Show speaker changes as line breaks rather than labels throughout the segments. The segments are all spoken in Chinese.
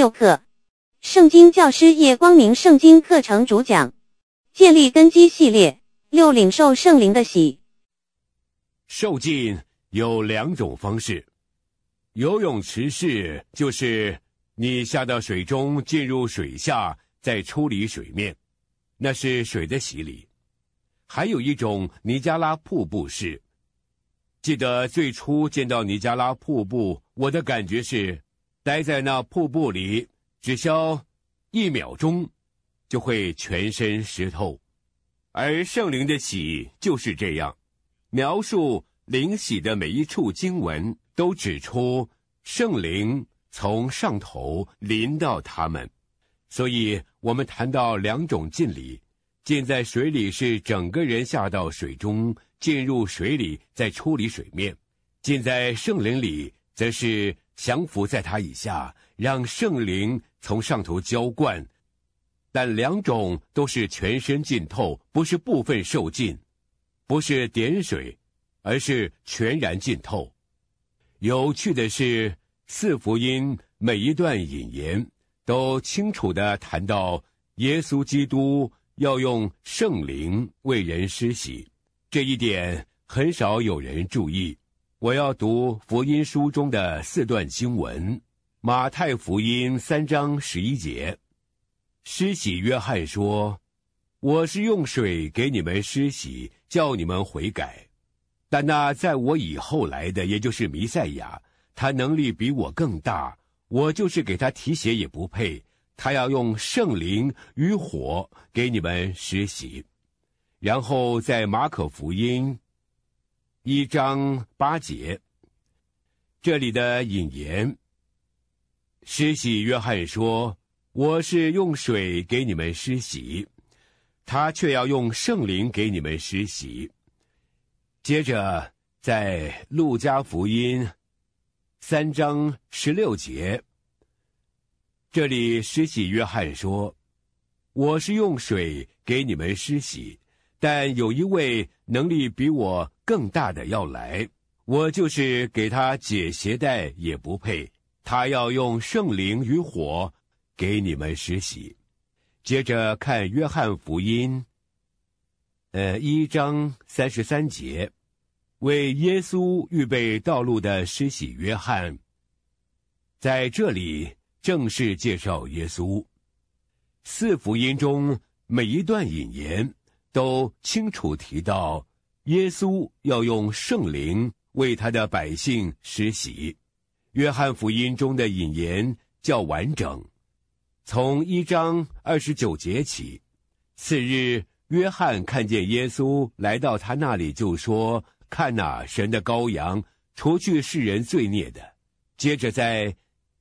6课，圣经教师叶光明圣经课程主讲，建立根基系列6领受圣灵的喜。
受浸有2种方式，游泳池式就是你下到水中，进入水下，再出离水面，那是水的洗礼。还有一种尼加拉瀑布式。记得最初见到尼加拉瀑布，我的感觉是待在那瀑布里只消1秒钟就会全身湿透。而圣灵的喜就是这样，描述灵喜的每一处经文都指出圣灵从上头临到他们。所以我们谈到2种浸礼，浸在水里是整个人下到水中，进入水里再出离水面；浸在圣灵里则是降服在他以下，让圣灵从上头浇灌。但2种都是全身浸透，不是部分受浸，不是点水，而是全然浸透。有趣的是4福音每一段引言都清楚地谈到耶稣基督要用圣灵为人施洗，这一点很少有人注意。我要读福音书中的4段经文。马太福音3章11节，施洗约翰说：我是用水给你们施洗，叫你们悔改。但那在我以后来的，也就是弥赛亚，他能力比我更大，我就是给他提鞋也不配。他要用圣灵与火给你们施洗。然后在马可福音1章8节，这里的引言，施洗约翰说：我是用水给你们施洗，他却要用圣灵给你们施洗。接着在路加福音3章16节，这里施洗约翰说：我是用水给你们施洗，但有一位能力比我更大的要来，我就是给他解鞋带也不配，他要用圣灵与火给你们施洗。接着看约翰福音1章33节，为耶稣预备道路的施洗约翰，在这里正式介绍耶稣。4福音中每一段引言都清楚提到耶稣要用圣灵为他的百姓施洗。约翰福音中的引言较完整，从1章29节起，次日约翰看见耶稣来到他那里，就说：看哪，神的羔羊，除去世人罪孽的。接着在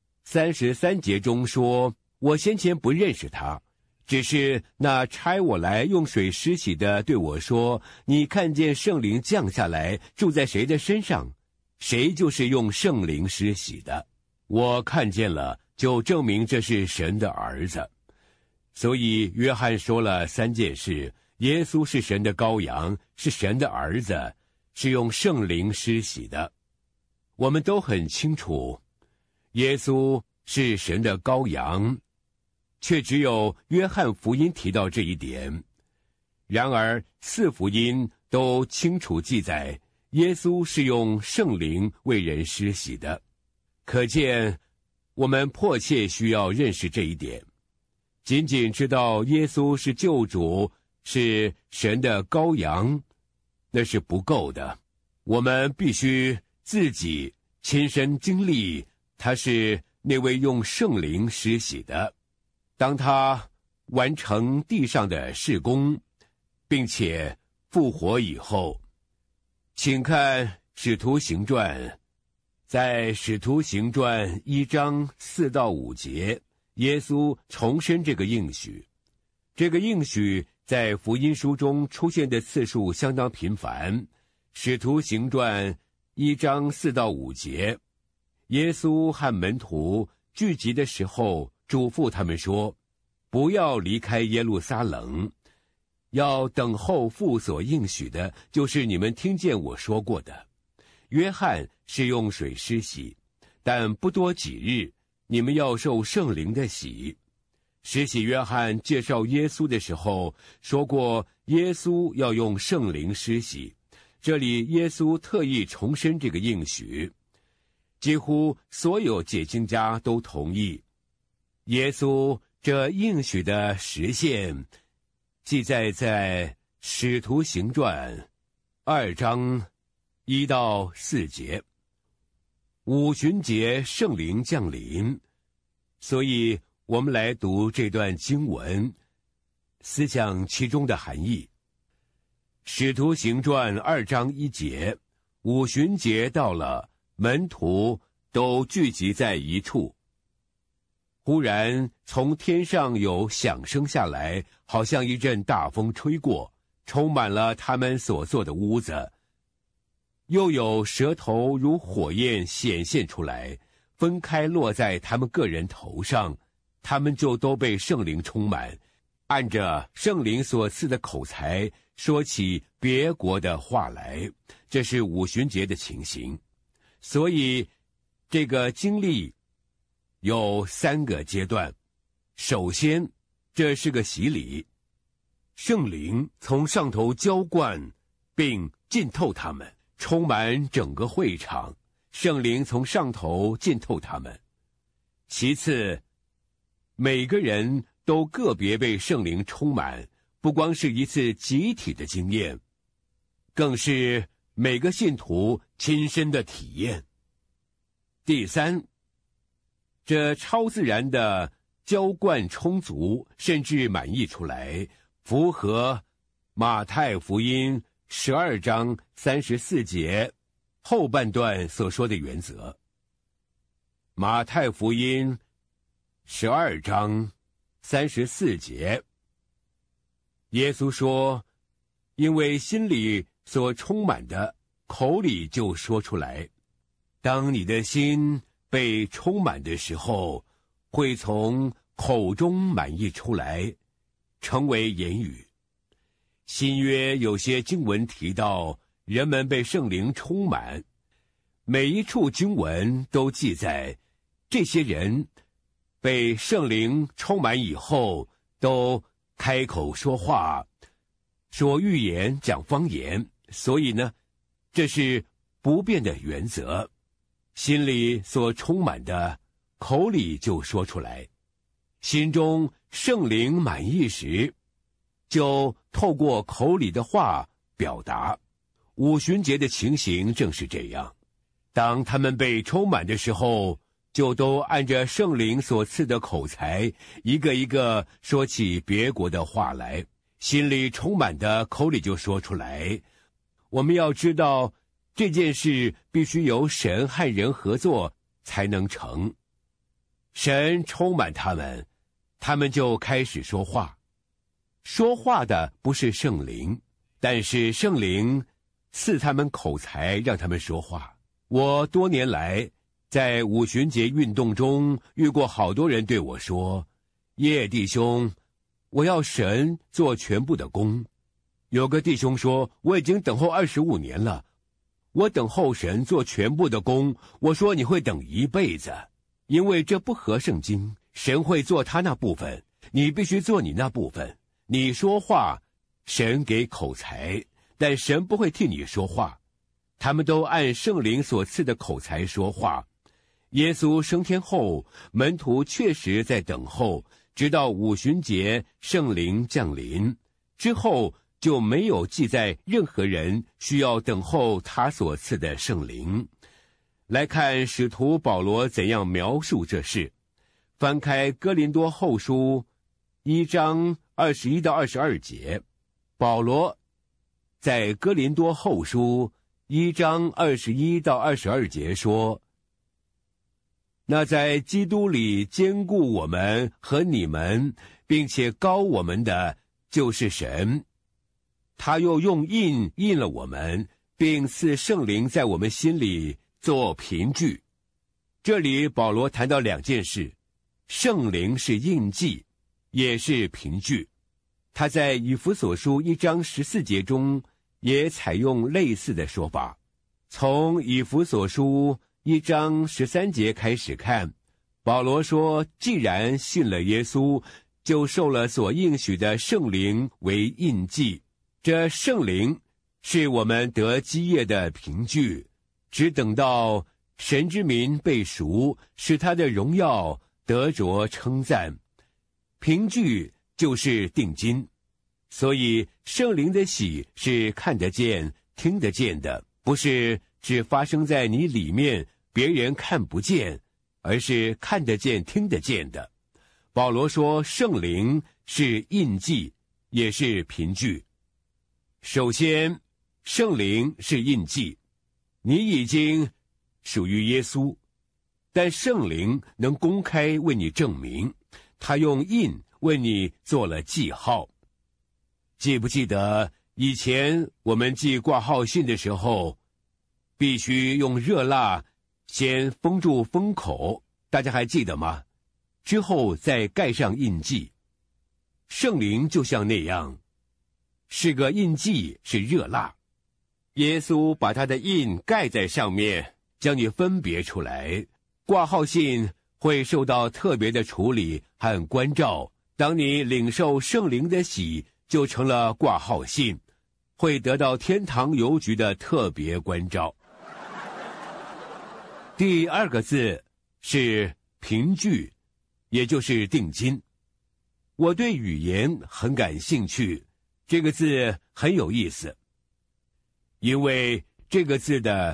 33节中说：我先前不认识他，只是那差我来用水施洗的对我说：你看见圣灵降下来住在谁的身上，谁就是用圣灵施洗的。我看见了，就证明这是神的儿子。所以约翰说了3件事：耶稣是神的羔羊，是神的儿子，是用圣灵施洗的。我们都很清楚耶稣是神的羔羊，却只有约翰福音提到这一点。然而4福音都清楚记载耶稣是用圣灵为人施洗的，可见我们迫切需要认识这一点。仅仅知道耶稣是救主，是神的羔羊，那是不够的。我们必须自己亲身经历他是那位用圣灵施洗的。当他完成地上的事工，并且复活以后，请看使徒行传，在使徒行传1章4到5节，耶稣重申这个应许。这个应许在福音书中出现的次数相当频繁。使徒行传1章4到5节，耶稣和门徒聚集的时候，嘱咐他们说：不要离开耶路撒冷，要等候父所应许的，就是你们听见我说过的。约翰是用水施洗，但不多几日， 你们要受圣灵的洗。施洗约翰介绍耶稣的时候说过，耶稣要用圣灵施洗。这里耶稣特意重申这个应许，几乎所有解经家都同意。耶稣这应许的实现，记载在使徒行传2章1到4节。五旬节圣灵降临，所以我们来读这段经文，思想其中的含义。使徒行传2章1节，五旬节到了，门徒都聚集在一处。忽然从天上有响声下来，好像一阵大风吹过，充满了他们所坐的屋子。又有舌头如火焰显现出来，分开落在他们个人头上，他们就都被圣灵充满，按着圣灵所赐的口才说起别国的话来。这是五旬节的情形。所以这个经历有3个阶段。首先，这是个洗礼，圣灵从上头浇灌并浸透他们，充满整个会场，圣灵从上头浸透他们。其次，每个人都个别被圣灵充满，不光是一次集体的经验，更是每个信徒亲身的体验。第三，这超自然的浇灌充足，甚至满溢出来，符合马太福音12章34节后半段所说的原则。马太福音12章34节，耶稣说，因为心里所充满的，口里就说出来。当你的心被充满的时候，会从口中满溢出来，成为言语。新约有些经文提到人们被圣灵充满，每一处经文都记载这些人被圣灵充满以后都开口说话，说预言，讲方言。所以呢，这是不变的原则，心里所充满的，口里就说出来。心中圣灵满溢时，就透过口里的话表达。五旬节的情形正是这样，当他们被充满的时候，就都按着圣灵所赐的口才，一个一个说起别国的话来，心里充满的，口里就说出来。我们要知道，这件事必须由神和人合作才能成。神充满他们，他们就开始说话。说话的不是圣灵，但是圣灵赐他们口才，让他们说话。我多年来在五旬节运动中遇过好多人对我说，叶弟兄，我要神做全部的工。有个弟兄说，我已经等候25年了，我等候神做全部的工。我说，你会等一辈子，因为这不合圣经，神会做他那部分，你必须做你那部分。你说话，神给口才，但神不会替你说话。他们都按圣灵所赐的口才说话。耶稣升天后，门徒确实在等候，直到五旬节圣灵降临之后，就没有记载任何人需要等候他所赐的圣灵。来看使徒保罗怎样描述这事。翻开哥林多后书1章21到22节，保罗在哥林多后书1章21到22节说，那在基督里坚固我们和你们，并且膏我们的就是神，他又用印印了我们，并赐圣灵在我们心里做凭据。这里保罗谈到2件事，圣灵是印记，也是凭据。他在以弗所书1章14节中也采用类似的说法。从以弗所书1章13节开始看， 保罗说，既然信了耶稣，就受了所应许的圣灵为印记。这圣灵是我们得基业的凭据，只等到神之民被赎，使他的荣耀得着称赞。凭据就是定金，所以圣灵的喜是看得见、听得见的，不是只发生在你里面，别人看不见，而是看得见、听得见的。保罗说，圣灵是印记，也是凭据。首先，圣灵是印记，你已经属于耶稣，但圣灵能公开为你证明，他用印为你做了记号。记不记得以前我们寄挂号信的时候，必须用热蜡先封住封口，大家还记得吗？之后再盖上印记。圣灵就像那样，是个印记，是热蜡。耶稣把他的印盖在上面，将你分别出来。挂号信会受到特别的处理和关照，当你领受圣灵的喜，就成了挂号信，会得到天堂邮局的特别关照。第二个字是凭据，也就是定金。我对语言很感兴趣，这个字很有意思，因为这个字的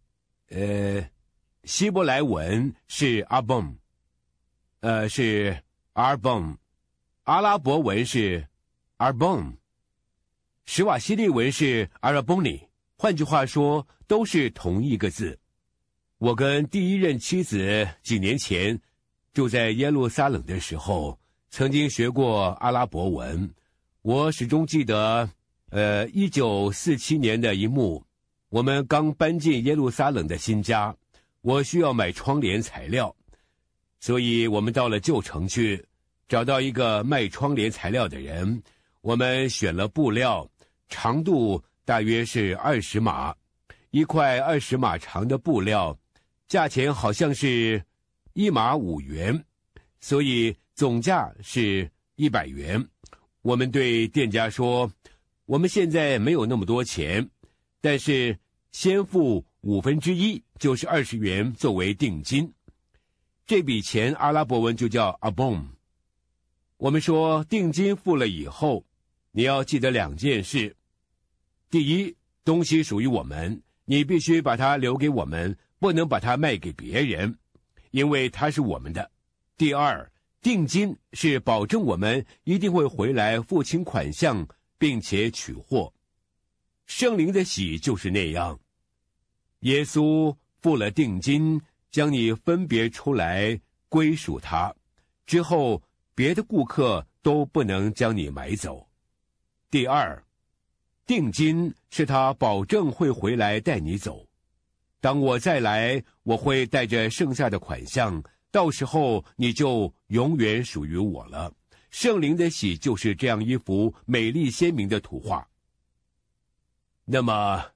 希伯来文是阿蹦，是阿蹦，阿拉伯文是阿蹦，史瓦希利文是阿拉蹦尼，换句话说，都是同一个字。我跟第一任妻子几年前住在耶路撒冷的时候，曾经学过阿拉伯文。我始终记得1947年的一幕，我们刚搬进耶路撒冷的新家，我需要买窗帘材料，所以我们到了旧城去，找到一个卖窗帘材料的人，我们选了布料，长度大约是20码，一块20码长的布料，价钱好像是1码5元，所以总价是100元。我们对店家说，我们现在没有那么多钱，但是先付1/5，就是20元作为定金。这笔钱阿拉伯文就叫阿蹦。我们说定金付了以后，你要记得2件事。第一，东西属于我们，你必须把它留给我们，不能把它卖给别人，因为它是我们的。第二，定金是保证我们一定会回来付清款项，并且取货。圣灵的喜就是那样，耶稣付了定金，将你分别出来归属他，之后别的顾客都不能将你买走。第二，定金是他保证会回来带你走，当我再来，我会带着剩下的款项，到时候你就永远属于我了。圣灵的喜就是这样一幅美丽鲜明的图画。那么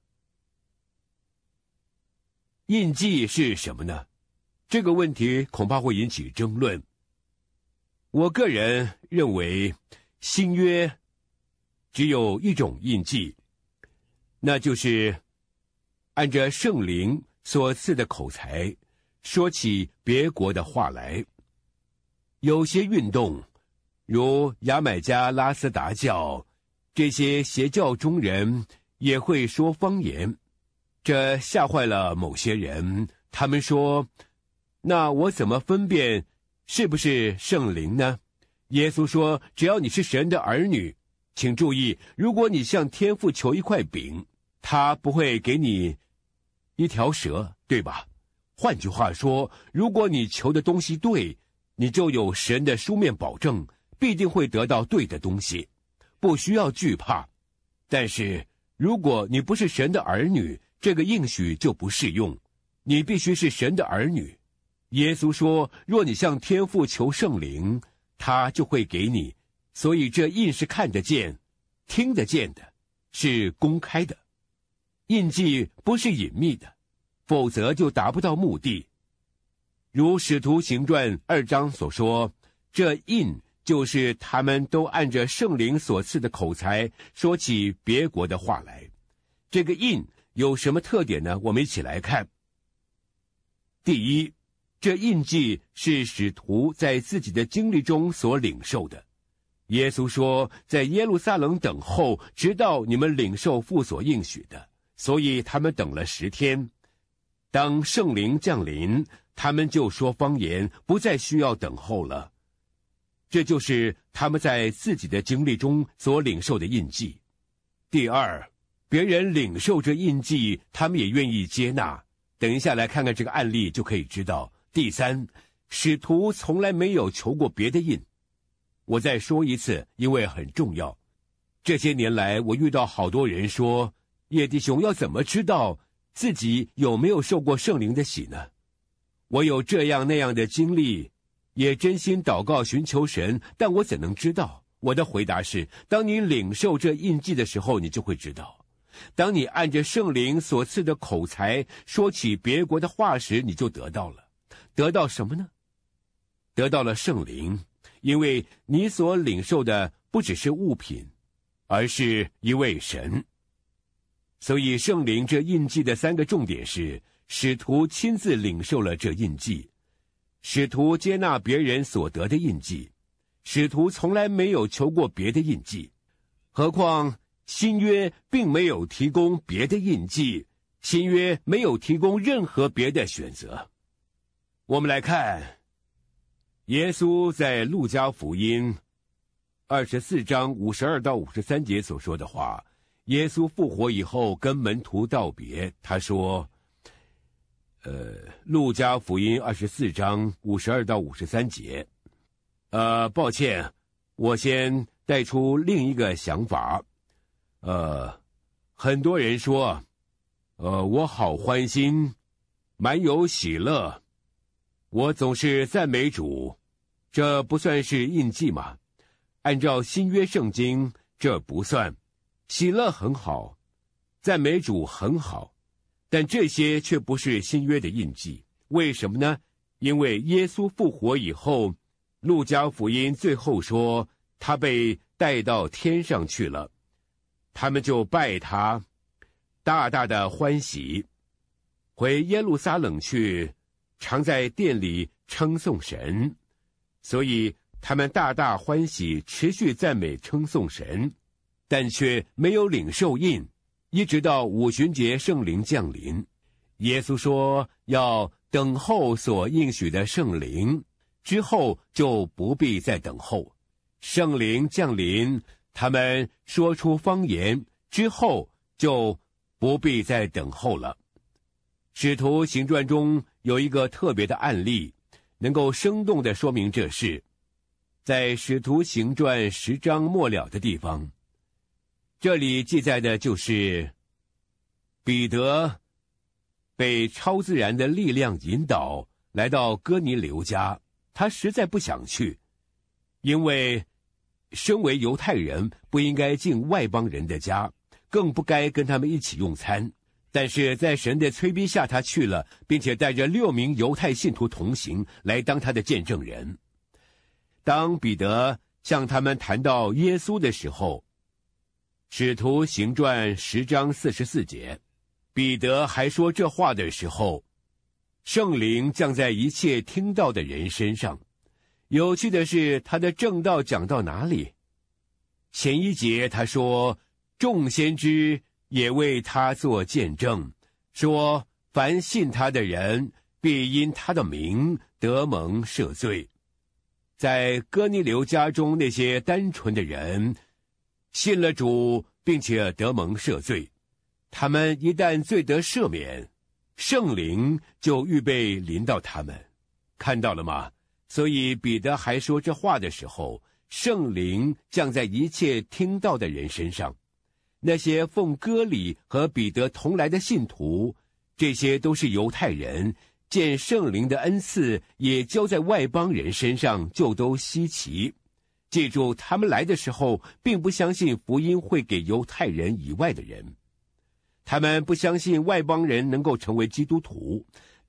印记是什么呢？这个问题恐怕会引起争论。我个人认为新约只有一种印记，那就是按着圣灵所赐的口才说起别国的话来。有些运动，如牙买加拉斯达教，这些邪教中人也会说方言，这吓坏了某些人。他们说，那我怎么分辨是不是圣灵呢？耶稣说，只要你是神的儿女，请注意，如果你向天父求一块饼，他不会给你一条蛇，对吧？换句话说，如果你求的东西对，你就有神的书面保证，必定会得到对的东西，不需要惧怕。但是如果你不是神的儿女，这个应许就不适用，你必须是神的儿女。耶稣说，若你向天父求圣灵，他就会给你。所以这印是看得见、听得见的，是公开的。印记不是隐秘的，否则就达不到目的。 如使徒行传2章所说，这印就是他们都按着圣灵所赐的口才说起别国的话来。这个印有什么特点呢？我们一起来看。第一，这印记是使徒在自己的经历中所领受的。耶稣说，在耶路撒冷等候，直到你们领受父所应许的，所以他们等了10天。当圣灵降临，他们就说方言，不再需要等候了。这就是他们在自己的经历中所领受的印记。第二，别人领受这印记，他们也愿意接纳。等一下来看看这个案例就可以知道。第三，使徒从来没有求过别的印。我再说一次，因为很重要。这些年来，我遇到好多人说，叶弟兄要怎么知道自己有没有受过圣灵的洗呢？我有这样那样的经历，也真心祷告寻求神，但我怎能知道？我的回答是，当你领受这印记的时候，你就会知道。当你按着圣灵所赐的口才说起别国的话时，你就得到了。得到什么呢？得到了圣灵，因为你所领受的不只是物品，而是一位神。所以圣灵这印记的3个重点是，使徒亲自领受了这印记，使徒接纳别人所得的印记，使徒从来没有求过别的印记，何况新约并没有提供别的印记，新约没有提供任何别的选择。我们来看耶稣在路加福音24章52到53节所说的话。耶稣复活以后跟门徒道别，他说路加福音24章52到53节。抱歉，我先带出另一个想法。很多人说我好欢心，满有喜乐，我总是赞美主，这不算是印记吗？按照新约圣经，这不算。喜乐很好，赞美主很好，但这些却不是新约的印记。为什么呢？因为耶稣复活以后，路加福音最后说他被带到天上去了，他们就拜他，大大的欢喜，回耶路撒冷去，常在殿里称颂神。所以他们大大欢喜，持续赞美称颂神，但却没有领受印，一直到五旬节圣灵降临。耶稣说要等候所应许的圣灵，之后就不必再等候。圣灵降临，他们说出方言，之后就不必再等候了。使徒行传中有一个特别的案例，能够生动地说明这事。在使徒行传10章末了的地方，这里记载的就是彼得被超自然的力量引导来到哥尼流家，他实在不想去，因为身为犹太人不应该进外邦人的家，更不该跟他们一起用餐。但是在神的催逼下，他去了，并且带着6名犹太信徒同行，来当他的见证人。当彼得向他们谈到耶稣的时候，使徒行传10章44节，彼得还说这话的时候，圣灵降在一切听到的人身上。有趣的是，他的正道讲到哪里？前一节他说，众先知也为他做见证，说凡信他的人必因他的名得蒙赦罪。在哥尼流家中，那些单纯的人信了主，并且得蒙赦罪。他们一旦罪得赦免，圣灵就预备临到他们。看到了吗？所以彼得还说这话的时候，圣灵降在一切听到的人身上。那些奉割礼和彼得同来的信徒，这些都是犹太人，见圣灵的恩赐也交在外邦人身上，就都稀奇。记住，他们来的时候并不相信福音会给犹太人以外的人，他们不相信外邦人能够成为基督徒，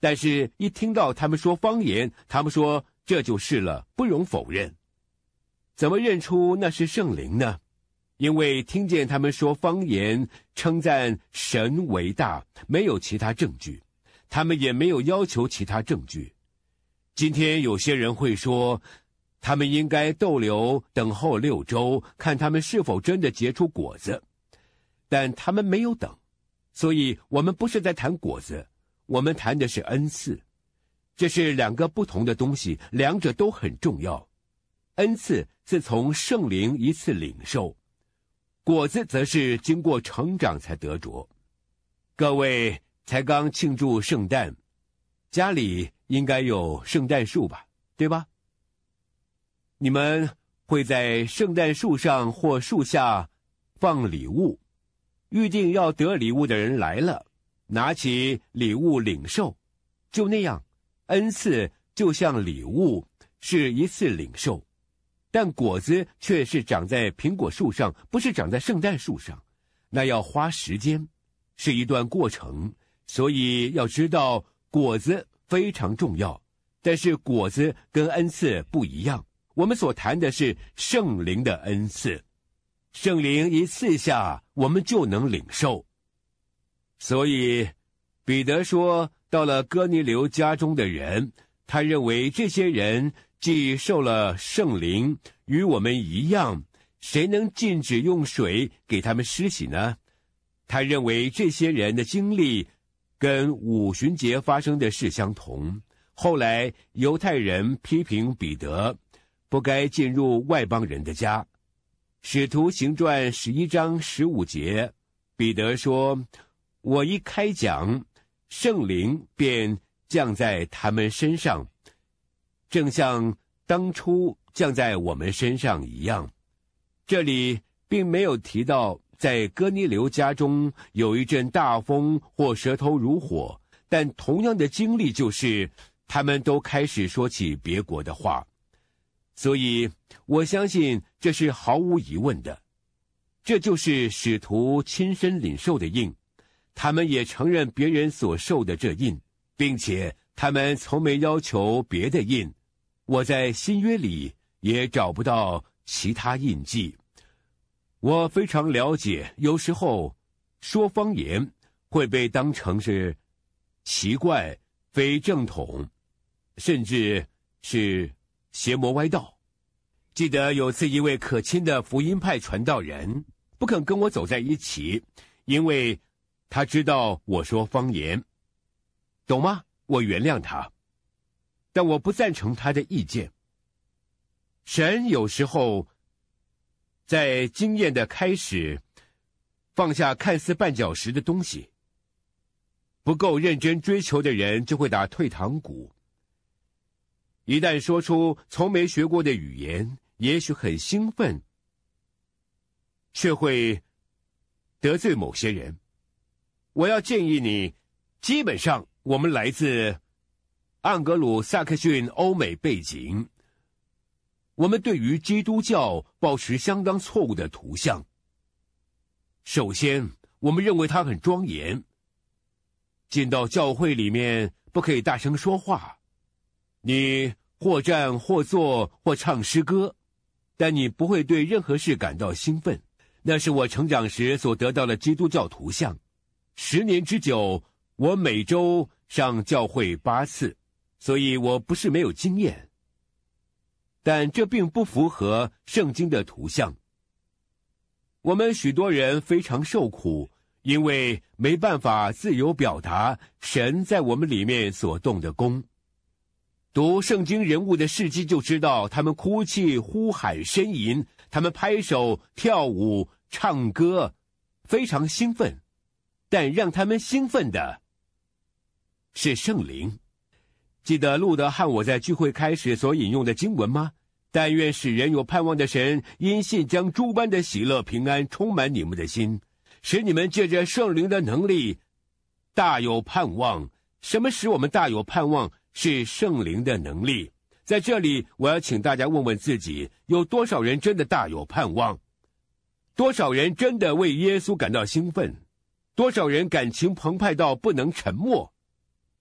但是一听到他们说方言，他们说这就是了，不容否认。怎么认出那是圣灵呢？因为听见他们说方言，称赞神为大，没有其他证据，他们也没有要求其他证据。今天有些人会说，他们应该逗留等候6周，看他们是否真的结出果子，但他们没有等，所以我们不是在谈果子，我们谈的是恩赐。这是2个不同的东西，两者都很重要。恩赐是从圣灵一次领受，果子则是经过成长才得着。各位才刚庆祝圣诞，家里应该有圣诞树吧，对吧？你们会在圣诞树上或树下放礼物，预定要得礼物的人来了，拿起礼物领受。就那样，恩赐就像礼物，是一次领受，但果子却是长在苹果树上，不是长在圣诞树上，那要花时间，是一段过程。所以要知道，果子非常重要，但是果子跟恩赐不一样。我们所谈的是圣灵的恩赐，圣灵一赐下，我们就能领受。所以彼得说，到了哥尼流家中的人，他认为这些人既受了圣灵，与我们一样，谁能禁止用水给他们施洗呢？他认为这些人的经历跟五旬节发生的事相同。后来犹太人批评彼得不该进入外邦人的家。使徒行传11章15节，彼得说，我一开讲，圣灵便降在他们身上，正像当初降在我们身上一样。这里并没有提到在哥尼流家中有一阵大风或舌头如火，但同样的经历就是他们都开始说起别国的话。所以我相信这是毫无疑问的，这就是使徒亲身领受的印。他们也承认别人所受的这印，并且他们从没要求别的印。我在新约里也找不到其他印记。我非常了解，有时候说方言会被当成是奇怪、非正统，甚至是邪魔歪道。记得有次一位可亲的福音派传道人不肯跟我走在一起，因为他知道我说方言，懂吗？我原谅他，但我不赞成他的意见。神有时候在经验的开始放下看似绊脚石的东西，不够认真追求的人就会打退堂鼓。一旦说出从没学过的语言，也许很兴奋，却会得罪某些人。我要建议你，基本上我们来自盎格鲁撒克逊欧美背景，我们对于基督教抱持相当错误的图像。首先，我们认为它很庄严，进到教会里面不可以大声说话，你或站或坐或唱诗歌，但你不会对任何事感到兴奋。那是我成长时所得到的基督教图像。10年之久，我每周上教会8次，所以我不是没有经验，但这并不符合圣经的图像。我们许多人非常受苦，因为没办法自由表达神在我们里面所动的功。读圣经人物的事迹就知道，他们哭泣、呼喊、呻吟，他们拍手、跳舞、唱歌，非常兴奋。但让他们兴奋的是圣灵。记得路德和我在聚会开始所引用的经文吗？但愿使人有盼望的神，因信将诸般的喜乐平安充满你们的心，使你们借着圣灵的能力大有盼望。什么使我们大有盼望？是圣灵的能力。在这里，我要请大家问问自己，有多少人真的大有盼望？多少人真的为耶稣感到兴奋？多少人感情澎湃到不能沉默？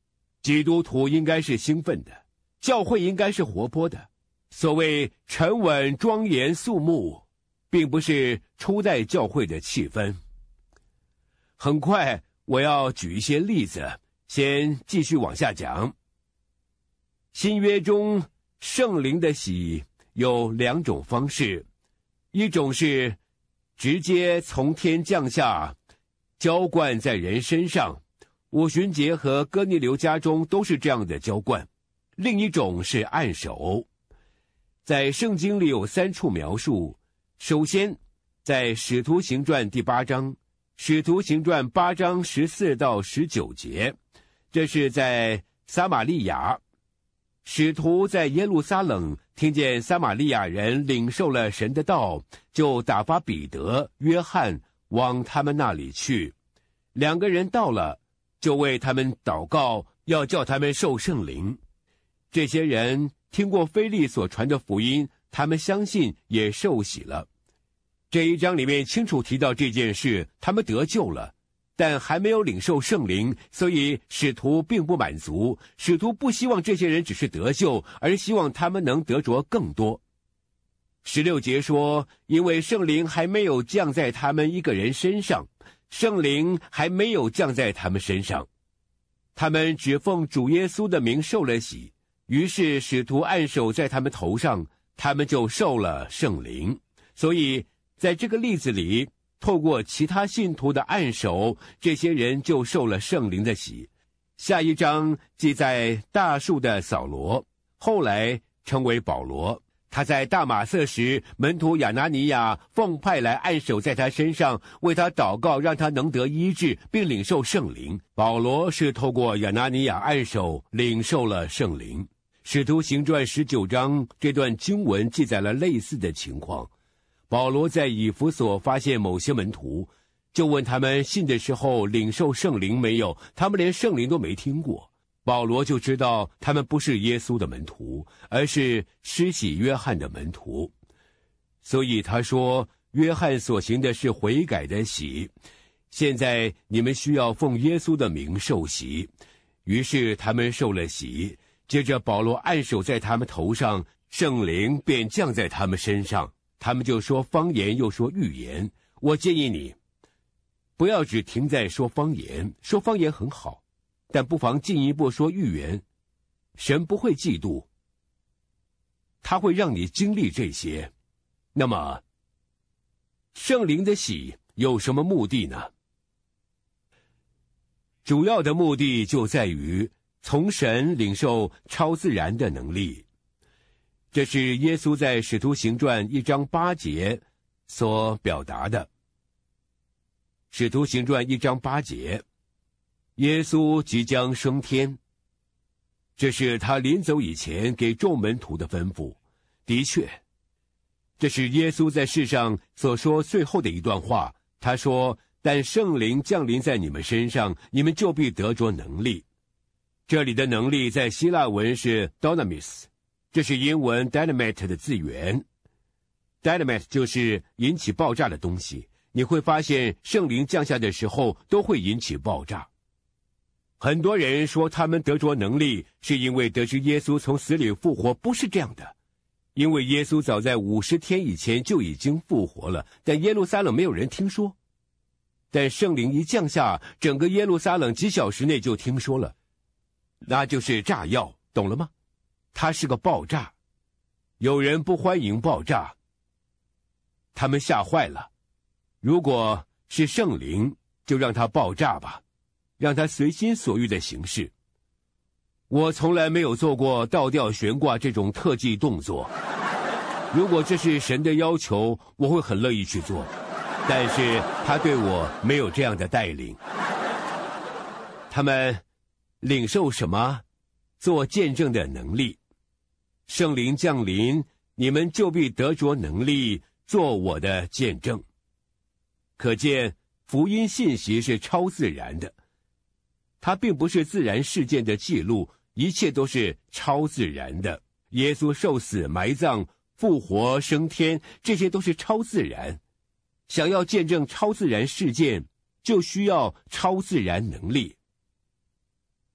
基督徒应该是兴奋的，教会应该是活泼的。所谓沉稳庄严肃穆，并不是初代教会的气氛。很快我要举一些例子，先继续往下讲。新约中圣灵的喜有两种方式，一种是直接从天降下，浇灌在人身上，五旬节和哥尼流家中都是这样的浇灌。另一种是按手，在圣经里有3处描述。首先在使徒行传第8章，使徒行传8章14到19节，这是在撒玛利亚。使徒在耶路撒冷听见撒玛利亚人领受了神的道，就打发彼得、约翰往他们那里去。2个人到了，就为他们祷告，要叫他们受圣灵。这些人听过腓力所传的福音，他们相信，也受洗了。这一章里面清楚提到这件事，他们得救了，但还没有领受圣灵，所以使徒并不满足。使徒不希望这些人只是得救，而希望他们能得着更多。16节说，因为圣灵还没有降在他们一个人身上，圣灵还没有降在他们身上，他们只奉主耶稣的名受了洗，于是使徒按手在他们头上，他们就受了圣灵。所以在这个例子里，透过其他信徒的按手，这些人就受了圣灵的洗。下一章记载大数的扫罗，后来称为保罗。他在大马色时，门徒亚拿尼亚奉派来按手在他身上，为他祷告，让他能得医治，并领受圣灵。保罗是透过亚拿尼亚按手领受了圣灵。使徒行传19章这段经文记载了类似的情况。保罗在以弗所发现某些门徒，就问他们信的时候领受圣灵没有，他们连圣灵都没听过。保罗就知道他们不是耶稣的门徒，而是施洗约翰的门徒。所以他说，约翰所行的是悔改的洗，现在你们需要奉耶稣的名受洗。于是他们受了洗，接着保罗按手在他们头上，圣灵便降在他们身上，他们就说方言，又说预言。我建议你不要只停在说方言，说方言很好，但不妨进一步说预言。神不会嫉妒，他会让你经历这些。那么圣灵的洗有什么目的呢？主要的目的就在于从神领受超自然的能力。这是耶稣在使徒行传1章8节所表达的。使徒行传1章8节，耶稣即将升天，这是他临走以前给众门徒的吩咐。的确，这是耶稣在世上所说最后的一段话。他说，但圣灵降临在你们身上，你们就必得着能力。这里的能力在希腊文是 dynamis， 这是英文 dynamite 的字源。 dynamite 就是引起爆炸的东西。你会发现圣灵降下的时候都会引起爆炸。很多人说他们得着能力是因为得知耶稣从死里复活，不是这样的。因为耶稣早在50天以前就已经复活了，但耶路撒冷没有人听说。但圣灵一降下，整个耶路撒冷几小时内就听说了。那就是炸药，懂了吗？它是个爆炸。有人不欢迎爆炸，他们吓坏了。如果是圣灵，就让它爆炸吧，让它随心所欲的行事。我从来没有做过倒吊悬挂这种特技动作，如果这是神的要求，我会很乐意去做，但是他对我没有这样的带领。他们领受什么？做见证的能力。圣灵降临，你们就必得着能力，做我的见证。可见福音信息是超自然的，它并不是自然事件的记录，一切都是超自然的。耶稣受死、埋葬、复活、升天，这些都是超自然。想要见证超自然事件，就需要超自然能力。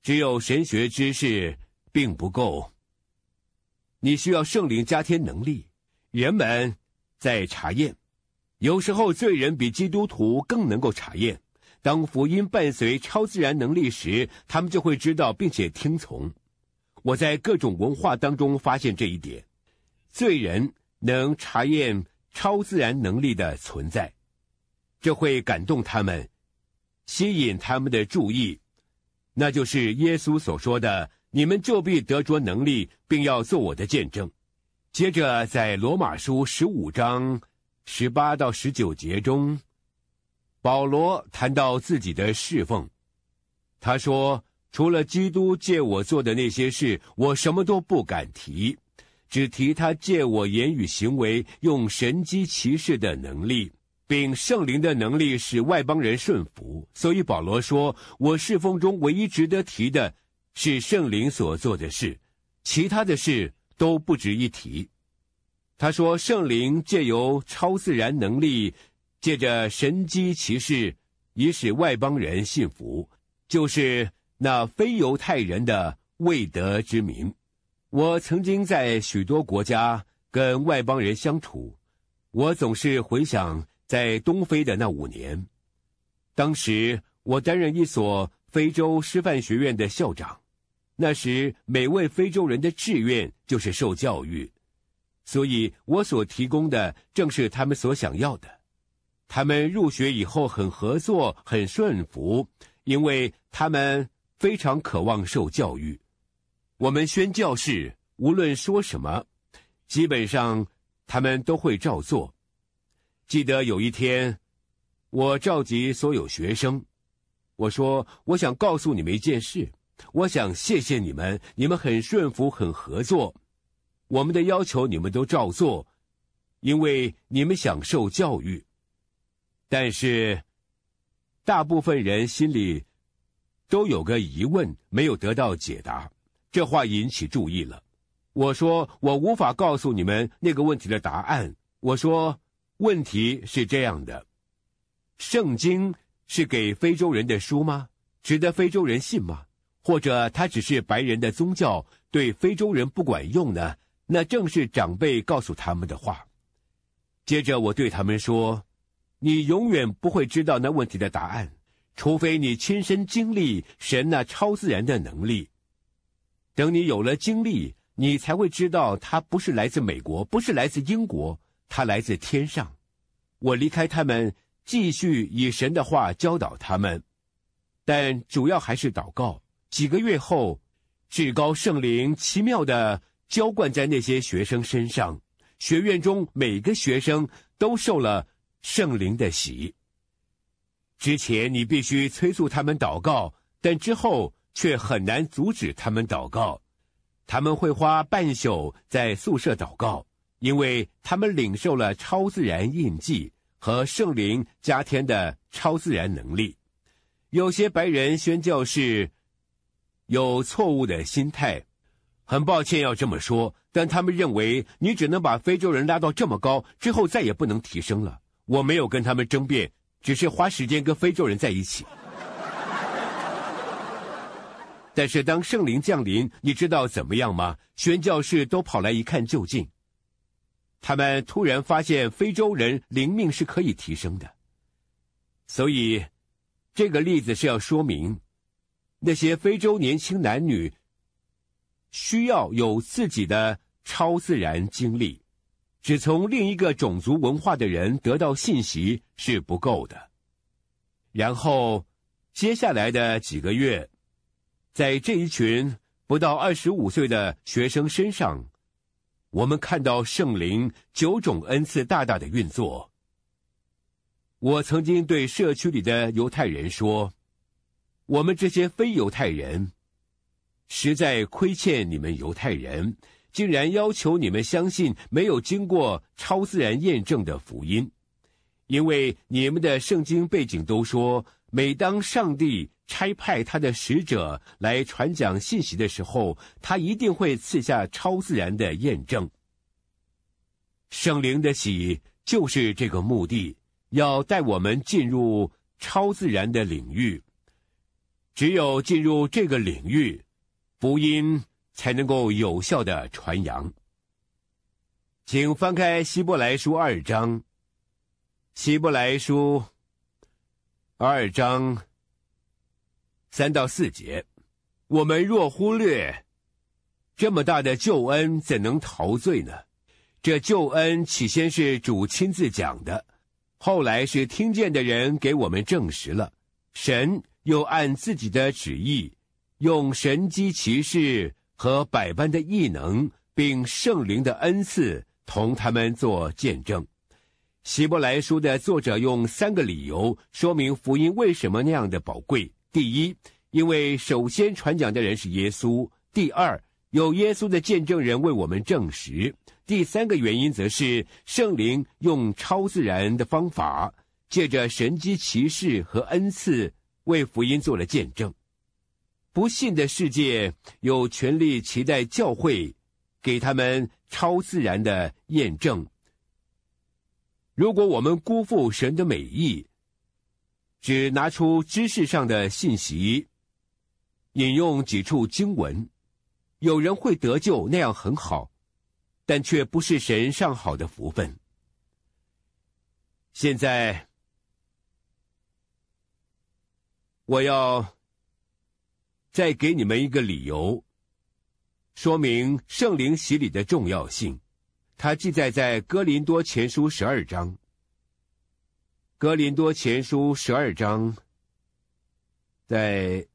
只有神学知识并不够，你需要圣灵加添能力。人们在查验，有时候罪人比基督徒更能够查验。当福音伴随超自然能力时，他们就会知道并且听从。我在各种文化当中发现这一点，罪人能查验超自然能力的存在，这会感动他们，吸引他们的注意。那就是耶稣所说的，你们就必得着能力，并要做我的见证。接着在罗马书15章18到19节中，保罗谈到自己的侍奉。他说，除了基督借我做的那些事，我什么都不敢提，只提他借我言语行为用神机骑士的能力，并圣灵的能力使外邦人顺服。所以保罗说，我侍奉中唯一值得提的是圣灵所做的事，其他的事都不值一提。他说，圣灵借由超自然能力，借着神机骑士，以使外邦人信服，就是那非犹太人的未得之名。我曾经在许多国家跟外邦人相处，我总是回想在东非的那5年。当时我担任一所非洲师范学院的校长，那时每位非洲人的志愿就是受教育，所以我所提供的正是他们所想要的。他们入学以后很合作，很顺服，因为他们非常渴望受教育。我们宣教士无论说什么，基本上他们都会照做。记得有一天，我召集所有学生，我说，我想告诉你们一件事，我想谢谢你们，你们很顺服，很合作，我们的要求你们都照做，因为你们想受教育。但是大部分人心里都有个疑问没有得到解答，这话引起注意了。我说，我无法告诉你们那个问题的答案。我说，问题是这样的，圣经是给非洲人的书吗？值得非洲人信吗？或者它只是白人的宗教，对非洲人不管用呢？那正是长辈告诉他们的话。接着我对他们说，你永远不会知道那问题的答案，除非你亲身经历神那超自然的能力。等你有了经历，你才会知道它不是来自美国，不是来自英国，它来自天上。我离开他们，继续以神的话教导他们，但主要还是祷告。几个月后，至高圣灵奇妙地浇灌在那些学生身上，学院中每个学生都受了圣灵的洗。之前你必须催促他们祷告，但之后却很难阻止他们祷告。他们会花半宿在宿舍祷告，因为他们领受了超自然印记和圣灵加添的超自然能力。有些白人宣教士有错误的心态，很抱歉要这么说，但他们认为你只能把非洲人拉到这么高，之后再也不能提升了。我没有跟他们争辩，只是花时间跟非洲人在一起。但是当圣灵降临，你知道怎么样吗？宣教士都跑来一看究竟。他们突然发现非洲人灵命是可以提升的。所以这个例子是要说明，那些非洲年轻男女需要有自己的超自然经历，只从另一个种族文化的人得到信息是不够的。然后接下来的几个月，在这一群不到25岁的学生身上，我们看到圣灵9种恩赐大大的运作。我曾经对社区里的犹太人说，我们这些非犹太人实在亏欠你们犹太人，竟然要求你们相信没有经过超自然验证的福音。因为你们的圣经背景都说，每当上帝差派他的使者来传讲信息的时候，他一定会赐下超自然的验证。圣灵的喜就是这个目的，要带我们进入超自然的领域。 只有进入这个领域，福音才能够有效的传扬。请翻开希伯来书2章，希伯来书2章3到4节。我们若忽略这么大的救恩，怎能陶醉呢？这救恩起先是主亲自讲的，后来是听见的人给我们证实了。神又按自己的旨意，用神机奇事和百般的异能，并圣灵的恩赐，同他们做见证。希伯来书的作者用3个理由说明福音为什么那样的宝贵。第一，因为首先传讲的人是耶稣；第二，有耶稣的见证人为我们证实；第3个原因则是圣灵用超自然的方法，借着神机奇事和恩赐为福音做了见证。不信的世界有权利期待教会给他们超自然的验证。如果我们辜负神的美意，只拿出知识上的信息，引用几处经文，有人会得救，那样很好，但却不是神上好的福分。现在我要再给你们一个理由，说明圣灵洗礼的重要性。它记载在哥林多前书12章。哥林多前书12章在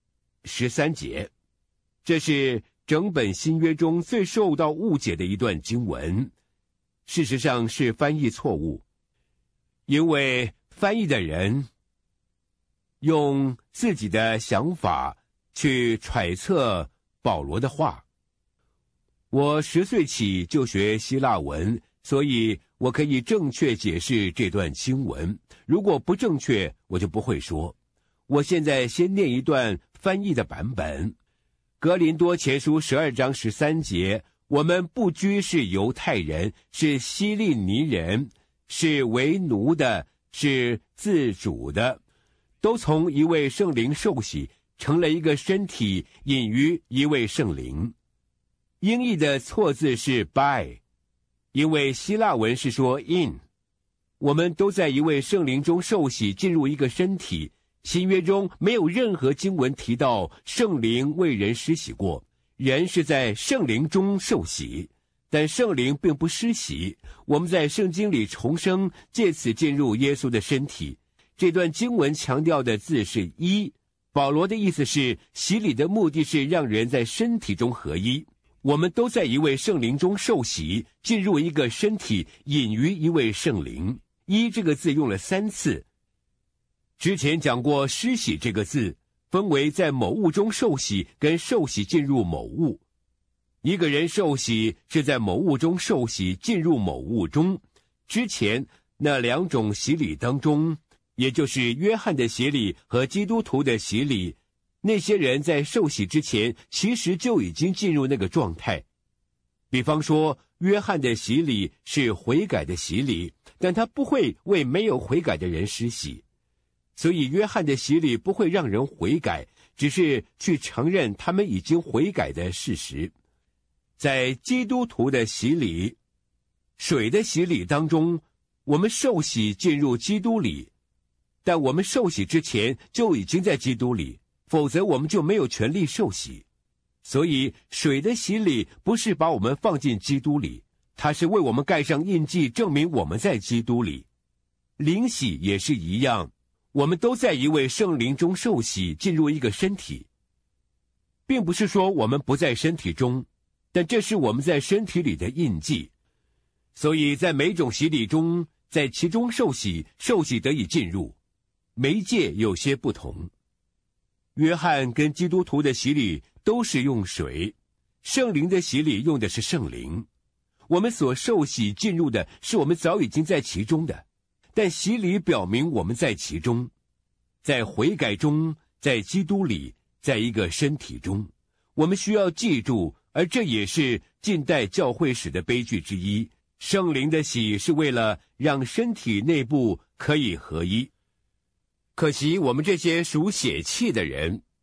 13节，这是整本新约中最受到误解的一段经文，事实上是翻译错误，因为翻译的人用自己的想法去揣测保罗的话。我10岁起就学希腊文，所以我可以正确解释这段经文，如果不正确，我就不会说。我现在先念一段翻译的版本。哥林多前书12章13节，我们不拘是犹太人，是希利尼人，是为奴的，是自主的，都从一位圣灵受洗，成了一个身体，隐于一位圣灵。英译的错字是 by， 因为希腊文是说 in。 我们都在一位圣灵中受洗，进入一个身体。新约中没有任何经文提到圣灵为人施洗过，人是在圣灵中受洗，但圣灵并不施洗。我们在圣经里重生，借此进入耶稣的身体。这段经文强调的字是一，保罗的意思是洗礼的目的是让人在身体中合一。我们都在一位圣灵中受洗，进入一个身体，隐于一位圣灵。一这个字用了3次。之前讲过施洗这个字分为在某物中受洗跟受洗进入某物。一个人受洗是在某物中受洗进入某物中。之前那2种洗礼当中，也就是约翰的洗礼和基督徒的洗礼，那些人在受洗之前其实就已经进入那个状态。比方说约翰的洗礼是悔改的洗礼，但他不会为没有悔改的人施洗，所以约翰的洗礼不会让人悔改，只是去承认他们已经悔改的事实。在基督徒的洗礼，水的洗礼当中，我们受洗进入基督里，但我们受洗之前就已经在基督里，否则我们就没有权利受洗。所以水的洗礼不是把我们放进基督里，它是为我们盖上印记，证明我们在基督里。灵洗也是一样，我们都在一位圣灵中受洗，进入一个身体，并不是说我们不在身体中，但这是我们在身体里的印记。所以在每种洗礼中，在其中受洗，受洗得以进入，媒介有些不同。约翰跟基督徒的洗礼都是用水，圣灵的洗礼用的是圣灵。我们所受洗进入的是我们早已经在其中的，但洗礼表明我们在其中，在悔改中，在基督里，在一个身体中。我们需要记住，而这也是近代教会史的悲剧之一，圣灵的洗是为了让身体内部可以合一。可惜我们这些属血气的人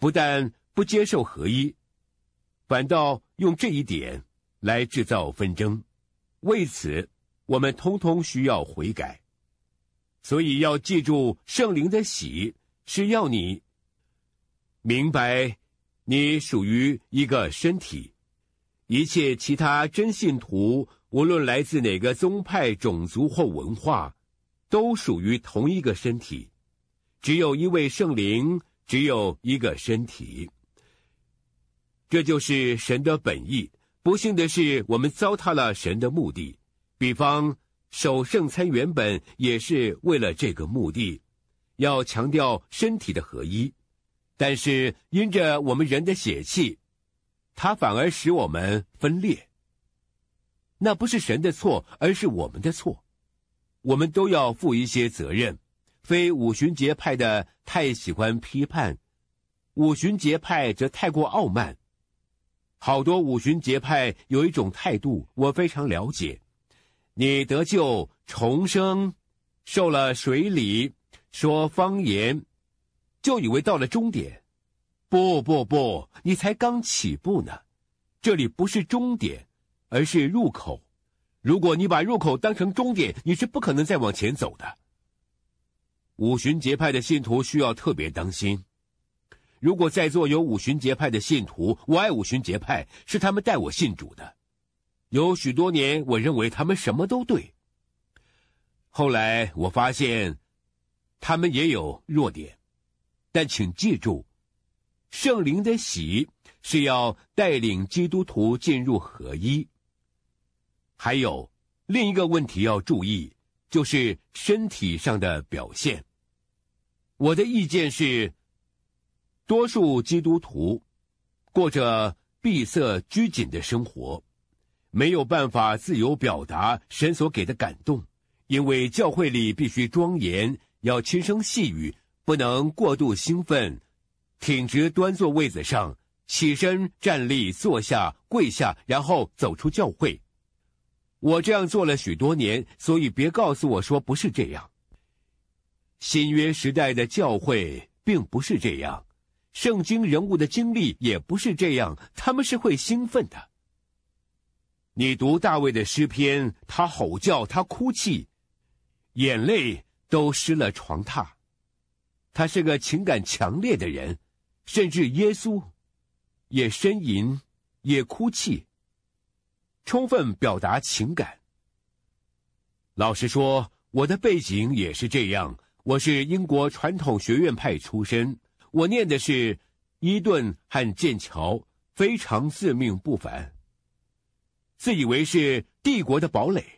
不但不接受合一，反倒用这一点来制造纷争。为此，我们通通需要悔改。所以要记住，圣灵的喜是要你明白你属于一个身体，一切其他真信徒，无论来自哪个宗派、种族或文化，都属于同一个身体，只有一位圣灵，只有一个身体。这就是神的本意。不幸的是，我们糟蹋了神的目的。比方守圣餐原本也是为了这个目的，要强调身体的合一，但是因着我们人的血气，它反而使我们分裂。那不是神的错，而是我们的错。我们都要负一些责任。非五旬节派的太喜欢批判，五旬节派则太过傲慢。好多五旬节派有一种态度，我非常了解。你得救、重生、受了水礼、说方言，就以为到了终点。不，你才刚起步呢。这里不是终点，而是入口。如果你把入口当成终点，你是不可能再往前走的。五旬节派的信徒需要特别当心。如果在座有五旬节派的信徒，我爱五旬节派，是他们带我信主的。有许多年，我认为他们什么都对。后来我发现，他们也有弱点。但请记住，圣灵的喜是要带领基督徒进入合一。还有另一个问题要注意，就是身体上的表现。我的意见是，多数基督徒过着闭塞拘谨的生活，没有办法自由表达神所给的感动，因为教会里必须庄严，要轻声细语，不能过度兴奋，挺直端坐位子上，起身站立坐下跪下，然后走出教会。我这样做了许多年，所以别告诉我说不是这样。新约时代的教会并不是这样，圣经人物的经历也不是这样，他们是会兴奋的。你读大卫的诗篇，他吼叫，他哭泣，眼泪都湿了床榻。他是个情感强烈的人，甚至耶稣也呻吟，也哭泣，充分表达情感。老实说，我的背景也是这样，我是英国传统学院派出身，我念的是伊顿和剑桥，非常自命不凡，自以为是帝国的堡垒。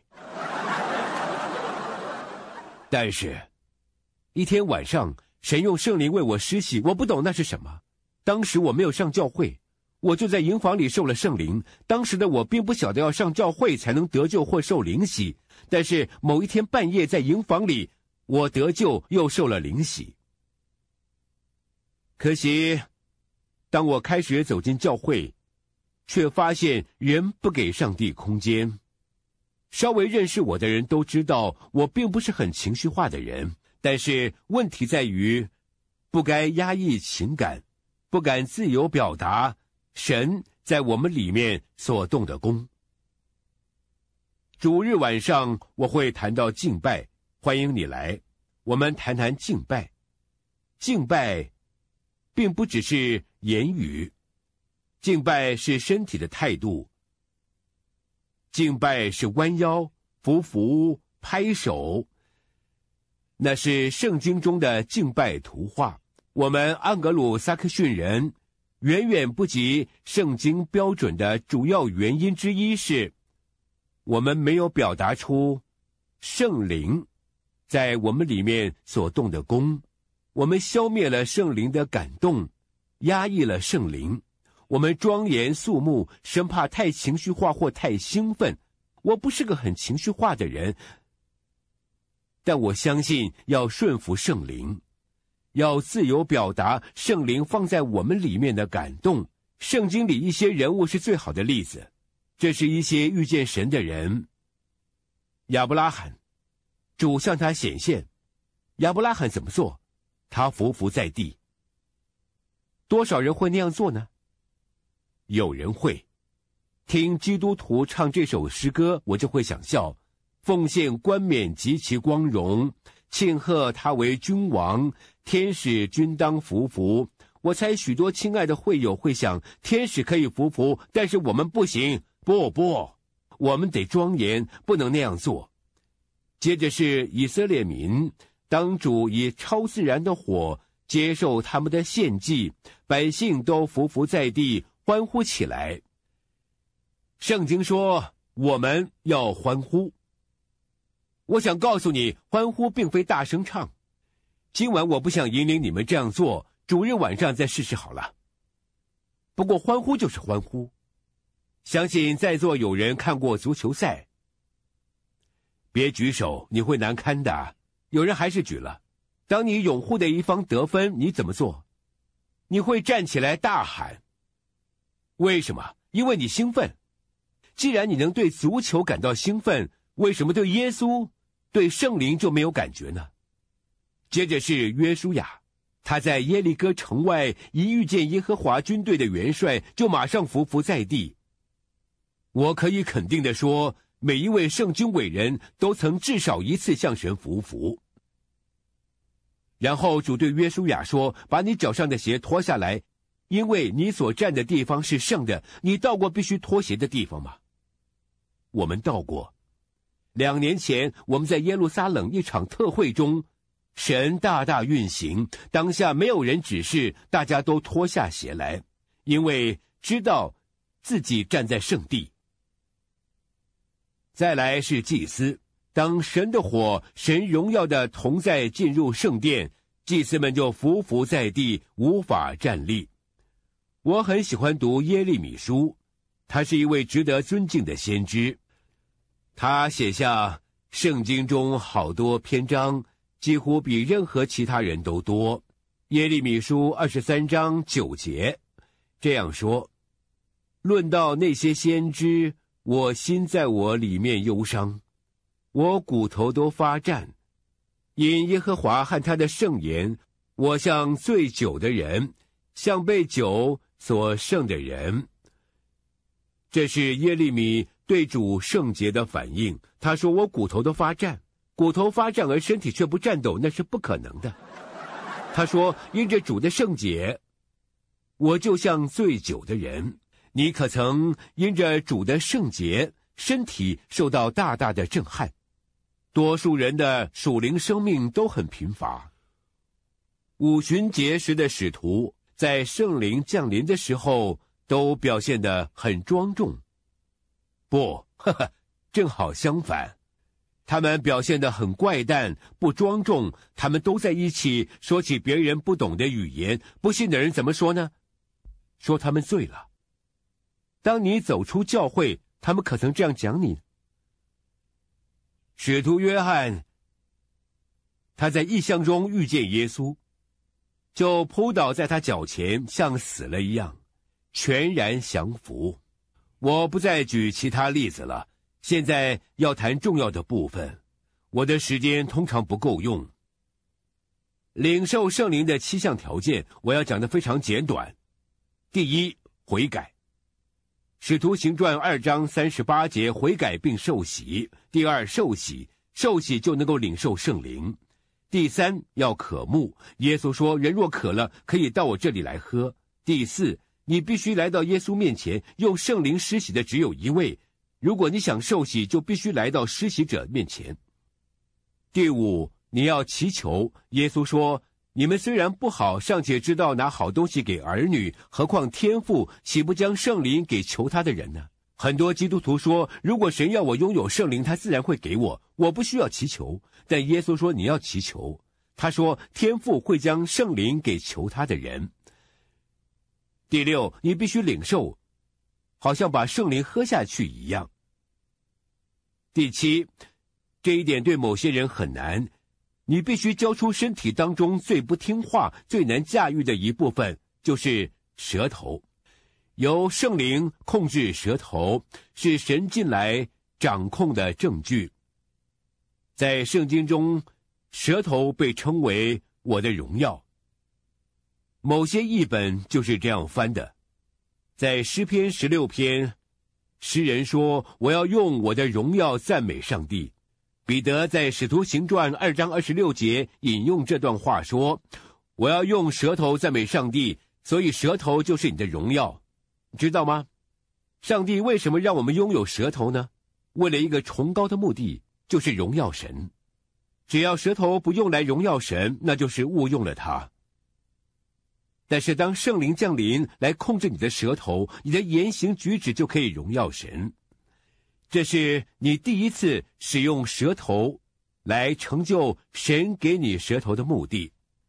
但是一天晚上，神用圣灵为我施洗，我不懂那是什么。当时我没有上教会，我就在营房里受了圣灵。当时的我并不晓得要上教会才能得救或受灵洗，但是某一天半夜在营房里，我得救又受了灵洗。可惜当我开始走进教会，却发现人不给上帝空间。稍微认识我的人都知道，我并不是很情绪化的人，但是问题在于不该压抑情感，不敢自由表达神在我们里面所动的工。主日晚上我会谈到敬拜，欢迎你来，我们谈谈敬拜。敬拜并不只是言语，敬拜是身体的态度，敬拜是弯腰、匍匐、拍手，那是圣经中的敬拜图画。我们盎格鲁撒克逊人远远不及圣经标准的主要原因之一是，我们没有表达出圣灵在我们里面所动的功，我们消灭了圣灵的感动，压抑了圣灵，我们庄严肃穆，生怕太情绪化或太兴奋。我不是个很情绪化的人，但我相信要顺服圣灵，要自由表达圣灵放在我们里面的感动。圣经里一些人物是最好的例子，这是一些遇见神的人。亚伯拉罕，主向他显现，亚伯拉罕怎么做？他匍匐在地。 多少人会那样做呢？有人会。听基督徒唱这首诗歌，我就会想笑，奉献冠冕极其光荣，庆贺他为君王，天使均当服服。我猜许多亲爱的会友会想，天使可以服服，但是我们不行。不，我们得庄严，不能那样做。接着是以色列民，当主以超自然的火接受他们的献祭，百姓都伏伏在地，欢呼起来。圣经说我们要欢呼。我想告诉你，欢呼并非大声唱。今晚我不想引领你们这样做，主日晚上再试试好了。不过欢呼就是欢呼。相信在座有人看过足球赛。别举手，你会难堪的。有人还是举了。当你拥护的一方得分，你怎么做？你会站起来大喊。为什么？因为你兴奋。既然你能对足球感到兴奋，为什么对耶稣、对圣灵就没有感觉呢？接着是约书亚，他在耶利哥城外一遇见耶和华军队的元帅，就马上伏伏在地。我可以肯定地说，每一位圣经伟人都曾至少一次向神伏伏。然后主对约书亚说，把你脚上的鞋脱下来，因为你所站的地方是圣的。你到过必须脱鞋的地方吗？我们到过。2年前我们在耶路撒冷一场特会中，神大大运行，当下没有人指示，大家都脱下鞋来，因为知道自己站在圣地。再来是祭司，当神的火、神荣耀的同在进入圣殿，祭司们就伏伏在地，无法站立。我很喜欢读耶利米书，他是一位值得尊敬的先知。他写下圣经中好多篇章，几乎比任何其他人都多。耶利米书23章9节这样说：论到那些先知，我心在我里面忧伤，我骨头都发战，因耶和华和他的圣言，我像醉酒的人，像被酒所胜的人。这是耶利米对主圣洁的反应。他说，我骨头都发战，骨头发战而身体却不战斗，那是不可能的。他说，因着主的圣洁，我就像醉酒的人。你可曾因着主的圣洁，身体受到大大的震撼？多数人的属灵生命都很贫乏。五旬节时的使徒在圣灵降临的时候都表现得很庄重。不，正好相反，他们表现得很怪诞，不庄重。他们都在一起说起别人不懂的语言。不信的人怎么说呢？说他们醉了。当你走出教会，他们可曾这样讲你？使徒约翰，他在异象中遇见耶稣，就扑倒在他脚前，像死了一样，全然降服。我不再举其他例子了，现在要谈重要的部分，我的时间通常不够用。领受圣灵的7项条件，我要讲得非常简短。第一，悔改。使徒行传2章38节，悔改并受洗。第二，受洗，受洗就能够领受圣灵。第三，要渴慕。耶稣说，人若渴了，可以到我这里来喝。第四，你必须来到耶稣面前，用圣灵施洗的只有一位。如果你想受洗，就必须来到施洗者面前。第五，你要祈求。耶稣说，你们虽然不好，尚且知道拿好东西给儿女，何况天父岂不将圣灵给求他的人呢？很多基督徒说，如果神要我拥有圣灵，他自然会给我，我不需要祈求。但耶稣说你要祈求，他说天父会将圣灵给求他的人。第六，你必须领受，好像把圣灵喝下去一样。第七，这一点对某些人很难，你必须交出身体当中最不听话、最难驾驭的一部分，就是舌头。由圣灵控制舌头，是神进来掌控的证据。在圣经中，舌头被称为我的荣耀。 某些译本就是这样翻的。在诗篇16篇，诗人说：“我要用我的荣耀赞美上帝。”彼得在使徒行传2章26节引用这段话说：“我要用舌头赞美上帝，所以舌头就是你的荣耀。”知道吗？上帝为什么让我们拥有舌头呢？为了一个崇高的目的，就是荣耀神。只要舌头不用来荣耀神，那就是误用了它。但是当圣灵降临来控制你的舌头，你的言行举止就可以荣耀神。这是你第一次使用舌头来成就神给你舌头的目的。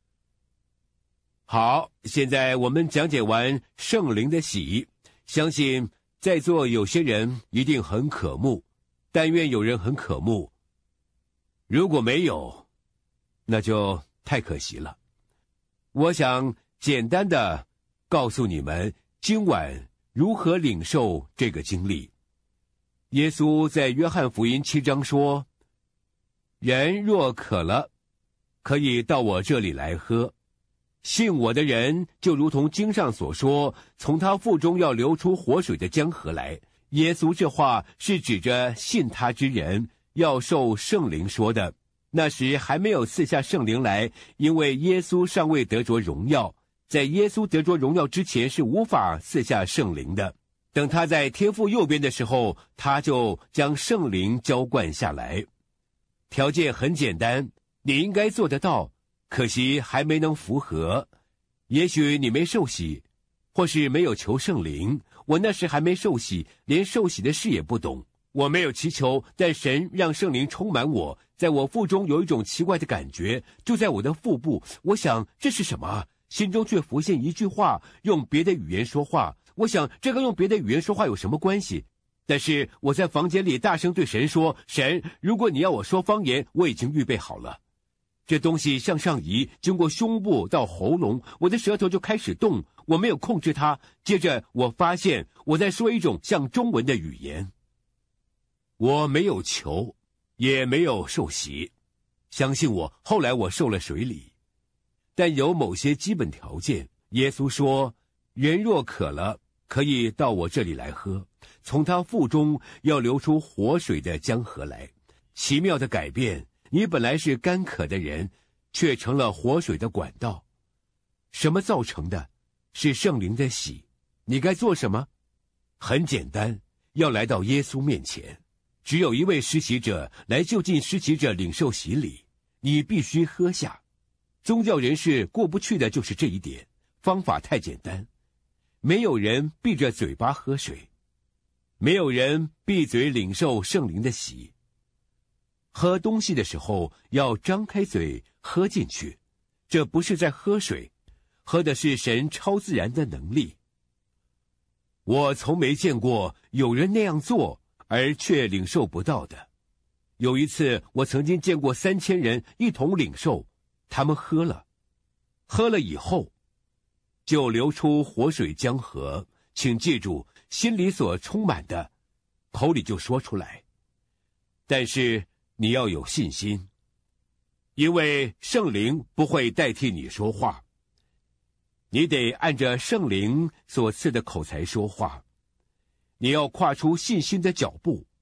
好，现在我们讲解完圣灵的喜，相信在座有些人一定很渴慕，但愿有人很渴慕。如果没有，那就太可惜了。我想简单的告诉你们今晚如何领受这个经历。耶稣在约翰福音7章说：“人若渴了，可以到我这里来喝。信我的人，就如同经上所说，从他腹中要流出活水的江河来。”耶稣这话是指着信他之人要受圣灵说的。那时还没有赐下圣灵来，因为耶稣尚未得着荣耀。在耶稣得着荣耀之前，是无法赐下圣灵的。等他在天父右边的时候，他就将圣灵浇灌下来。条件很简单，你应该做得到，可惜还没能符合。也许你没受洗，或是没有求圣灵。我那时还没受洗，连受洗的事也不懂。我没有祈求，但神让圣灵充满我，在我腹中有一种奇怪的感觉，就在我的腹部。我想这是什么？心中却浮现一句话，用别的语言说话。我想这个用别的语言说话有什么关系？但是我在房间里大声对神说：“神，如果你要我说方言，我已经预备好了。”这东西向上移，经过胸部到喉咙，我的舌头就开始动，我没有控制它。接着我发现我在说一种像中文的语言。我没有求，也没有受洗，相信我，后来我受了水礼。但有某些基本条件。耶稣说：“人若渴了，可以到我这里来喝，从他腹中要流出活水的江河来。”奇妙的改变，你本来是干渴的人，却成了活水的管道。什么造成的？是圣灵的喜。你该做什么？很简单，要来到耶稣面前。只有一位施洗者来就近施洗者领受洗礼，你必须喝下。宗教人士过不去的就是这一点，方法太简单。没有人闭着嘴巴喝水，没有人闭嘴领受圣灵的喜。喝东西的时候要张开嘴喝进去，这不是在喝水，喝的是神超自然的能力。我从没见过有人那样做而却领受不到的。有一次我曾经见过3000人一同领受，他们喝了以后就流出活水江河。请记住，心里所充满的口里就说出来，但是你要有信心，因为圣灵不会代替你说话，你得按着圣灵所赐的口才说话。你要跨出信心的脚步，